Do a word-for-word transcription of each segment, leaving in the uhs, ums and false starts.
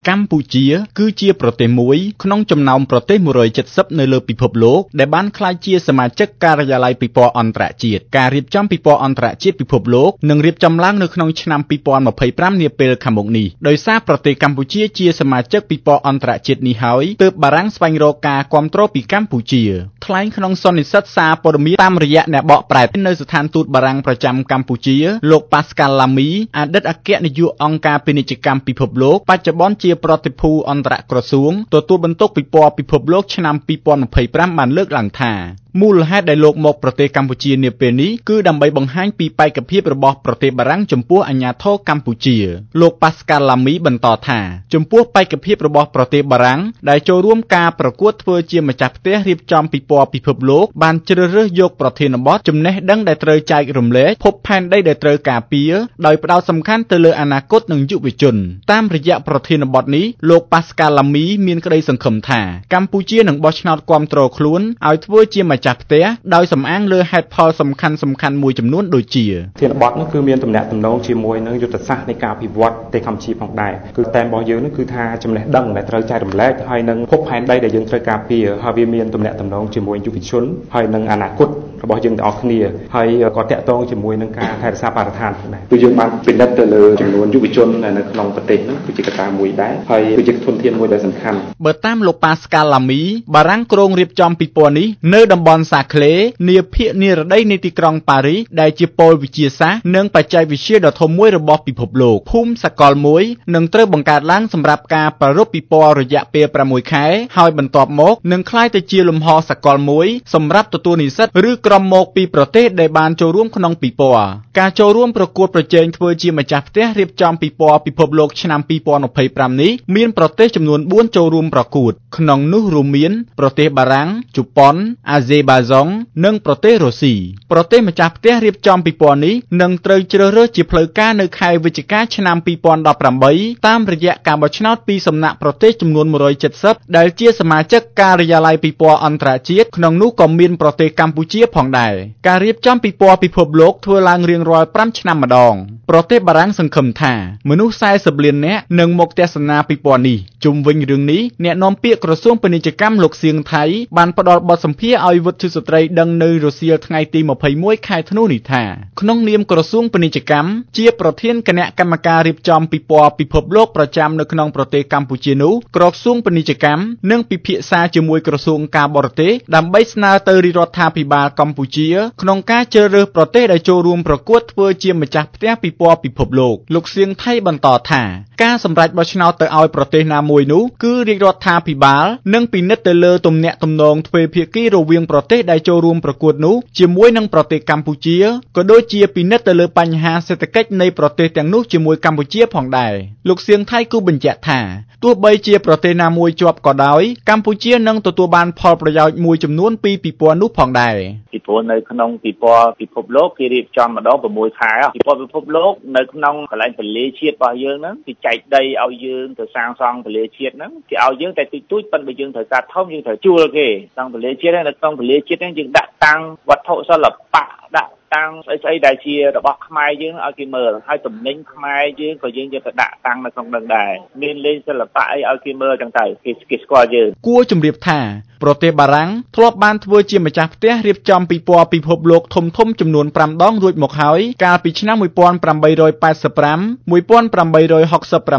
កម្ពុជាគឺជាប្រទេសមួយក្នុងចំណោមប្រទេសមួយរយเจ็ดสิบនៅលើពិភពលោកដែលបានក្លាយជាសមាជិកការិយាល័យពិព័រណ៍អន្តរជាតិការរៀបចំពិព័រណ៍អន្តរជាតិពិភពលោកនឹងរៀបចំឡើងនៅក្នុងឆ្នាំពីរពាន់ម្ភៃប្រាំនាពេលខាងមុខនេះដោយសារប្រទេសកម្ពុជាជាសមាជិកពិព័រណ៍អន្តរជាតិនេះហើយទើបបារាំងស្វែងរកការគាំទ្រពីកម្ពុជាថ្លែងក្នុងសន្និសីទសារព័ត៌មានតាមរយៈអ្នកបកប្រែនៅស្ថានទូតបារាំងប្រចាំកម្ពុជាលោក Pascal Lamy អតីតអគ្គនាយកអង្គការពាណិជ្ជកម្មពិភពលោកបច្ចុប្បន្នជាប្រតិភូអន្តរក្រសួងទទួលបន្ទុកពិព័រណ៍ពិភពលោកឆ្នាំពីរពាន់ម្ភៃប្រាំបានលើកឡើងថាមូលហេតុដែលលោកមកប្រទេសកម្ពុជានាពេលនេះគឺដើម្បីបង្ហាញពីបេក្ខភាពរបស់ប្រទេសបារាំងចំពោះអាញាធរកម្ពុជាលោក Pascal Lamy បន្តថាចំពោះបេក្ខភាពរបស់ប្រទេសបារាំងដែលចូលរួមការប្រកួតធ្វើជាម្ចាស់ផ្ទះរៀបចំពិព័រណ៍ពិភពលោកបានជ្រើសរើសយកប្រធានបទចំណេះដឹងដែលត្រូវចែករំលែកភពផែនដីដែលត្រូវការពារដោយផ្ដោតសំខាន់ទៅលើអនាគតនិងយុវជនតាមរយៈប្រធានបទនេះលោក Pascal Lamy មានក្តីសង្ឃឹមថាកម្ពុជានឹងបោះឆ្នោតគាំទ្រខ្លួនឲ្យធ្វើជាម្ចាស់ផ្ទះដោយសំអាងលើហេតុផលសំខាន់សំខាន់មួយចំនួនដូចជាធានបទនោះគឺមានទំនាក់ទំនងជាមួយនឹងយុទ្ធសាស្ត្រនៃការអភិវឌ្ឍប្រទេសកម្ពុជាផងដែរគឺតែរបស់យើងនោះគឺថាចំណេះដឹងដែលត្រូវចែករំលែកហើយនឹងភពផែនដីដែលយើងត្រូវការពារហើយវាមានទំនាក់ទំនងជាមួយយុវជនហើយនឹងអនាគតរបស់យើងទាំងអស់គ្នាហើយក៏តាក់ទងជាមួយនឹងការថែរក្សាបរិស្ថានផងដែរគឺយើងបានពិនិត្យទៅលើចំនួនយុវជននៅក្នុងប្រទេសនោះគឺជាកត្តាមួយដែរហើយគឺជាធនធានមួយដែលសំខាន់បើតាមលោក Pascal Lamy បារាំងគ្រោងរៀបចំពិព័រណ៍នេះនៅតំបន់សាក្លេនាភាគនិរតីនៃទីក្រុងប៉ារីសដែលជាប៉ូលវិទ្យាសាស្ត្រនិងបច្ចេកវិទ្យាដ៏ធំមួយរបស់ពិភពលោកភូមិសកលមួយនឹងត្រូវបង្កើតឡើងសម្រាប់ការប្រារព្ធពិព័រណ៍រយៈពេលប្រាំមួយខែហើយបន្ទាប់មកនឹងក្លាយទៅជាលំហសកលមួយសម្រាប់ទទួលនិស្សិតឬក្រុមមកពីប្រទេសដែលបានចូលរួមក្នុងពិព័រណ៍ការចូលរួមប្រកួតប្រជែងធ្វើជាម្ចាស់ផ្ទះរៀបចំពិព័រណ៍ពិភពលោកឆ្នាំពីរពាន់ម្ភៃប្រាំនេះមានប្រទេសចំនួនបួនចូលរួមប្រកួតក្នុងនោះរួមមានប្រទេសបារាំងជប៉ុនអាហ្សេបាហ្សុងនិងប្រទេសរុស្ស៊ីប្រទេសម្ចាស់ផ្ទះរៀបចំពិព័រណ៍នេះនឹងត្រូវជ្រើសរើសជាផ្លូវការនៅខែវិច្ឆិកាឆ្នាំពីរពាន់ដប់ប្រាំបីតាមរយៈការបោះឆ្នោតពីសំណាក់ប្រទេសចំនួនមួយរយเจ็ดสิบដែលជាសមាជិកការិយាល័យពិព័រណ៍អន្តរជាតិក្នុងនោះក៏មានប្រទេសកម្ពុជាផងដែរការរៀបចំពិព័រណ៍ពិភពលោកធ្វើឡើងរៀងរាល់ប្រាំឆ្នាំម្ដងប្រទេសបារាំងសង្ឃឹមថាមនុស្សสี่สิบលាននាក់នឹងមកទស្សនាពិព័រណ៍នេះជុំវិញរឿងនេះអ្នកនាំពាក្យក្រសួងពាណិជ្ជកម្មលោកសៀងថៃបានផ្ដល់បទសម្ភាសន៍ឲ្យវិទ្យុស្ត្រីដឹងនៅរសៀលថ្ងៃទីម្ភៃមួយខែធ្នូនេះថាក្នុងនាមក្រសួងពាណិជ្ជកម្មជាប្រធានគណៈកម្មការរៀបចំពិព័រណ៍ពិភពលោកប្រចាំនៅក្នុងប្រទេសកម្ពុជានោះក្រសួងពាណិជ្ជកម្មនឹងពិភាក្សាជាមួយក្រសួងការបរទេសដើម្បីស្នើទៅរាជរដ្ឋាភិបាលកម្ពុជាក្នុងការជ្រើសរើសប្រទេសដែលចូលរួមប្រកួតធ្វើជាម្ចាស់ផ្ទះពិព័រណ៍ពិភពលោកលោកសៀងថៃបន្តថាការសម្រេចបោះឆ្នោតទៅឲ្យប្រទេសណាមួយនោះគឺរាជរដ្ឋាភិបាលនឹងពិនិត្យទៅលើទំនាក់ទំនងទ្វេភាគីរវាងប្រទេសដែលចូលរួមប្រកួតនោះជាមួយនឹងប្រទេសកម្ពុជាក៏ដូចជាពិនិត្យទៅលើបញ្ហាសេដ្ឋកិច្ចនៃប្រទេសទាំងនោះជាមួយកម្ពុជាផងដែរលោកសៀងថៃគូបញ្ជាក់ថាទោះបីជាប្រទេសណាមួយជាប់ក៏ដោយកម្ពុជានឹងទទួលបានផលប្រយោជន៍មួយចំនួនពីពិព័រណ៍នោះផងដែរពីព្រោះនៅក្នុងពិព័រណ៍ពិភពលោកគេរៀបចំម្ដង៦ខែពិព័រណ៍ពិភពលោកនៅក្នុងកន្លែងពលាជាតិរបស់យើងហ្នឹងគេចែកដីឲ្យយើងទៅសាងសង់ពលាជាតិហ្នឹងគេឲ្យយើងតែតិចតួចប៉ុន្តែយើងត្រូវការធំយើងត្រូវជួលគេសាងពលាជាតិហ្នឹងនៅក្នុងពលាជាតិហ្នឹងយើងដាក់តាំងវត្ថុសិល្បៈដាក់តាំងស្អីស្អីដែលជារបស់ខ្មែរយើងឲ្យគេមើលហើយតំណែងខ្មែរយើងក៏យើងយកទៅដាក់តាំងនៅក្នុងនឹងដែរមានលេងសិល្បៈអីឲ្យគេមើលចឹងទៅគេគេស្គាល់យើងគួរជម្រាបថាប្រទេសបារាំងធ្លាប់បានធ្វើជាម្ចាស់ផ្ទះរៀបចំពិព័រណ៍ពិភពលោកធំធំចំនួនប្រាំដងរួចមកហើយកាលពីឆ្នាំmột nghìn tám trăm tám mươi lăm một nghìn tám trăm sáu mươi bảy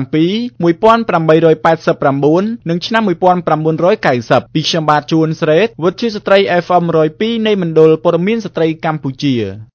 một nghìn tám trăm tám mươi chín និងឆ្នាំmột nghìn chín trăm chín mươiពីខ្ញុំបាទជួនស្រេតវិទ្យុស្ត្រី เอฟ เอ็ม หนึ่งศูนย์สองនៃមណ្ឌលព័ត៌មានស្ត្រីកម្ពុជា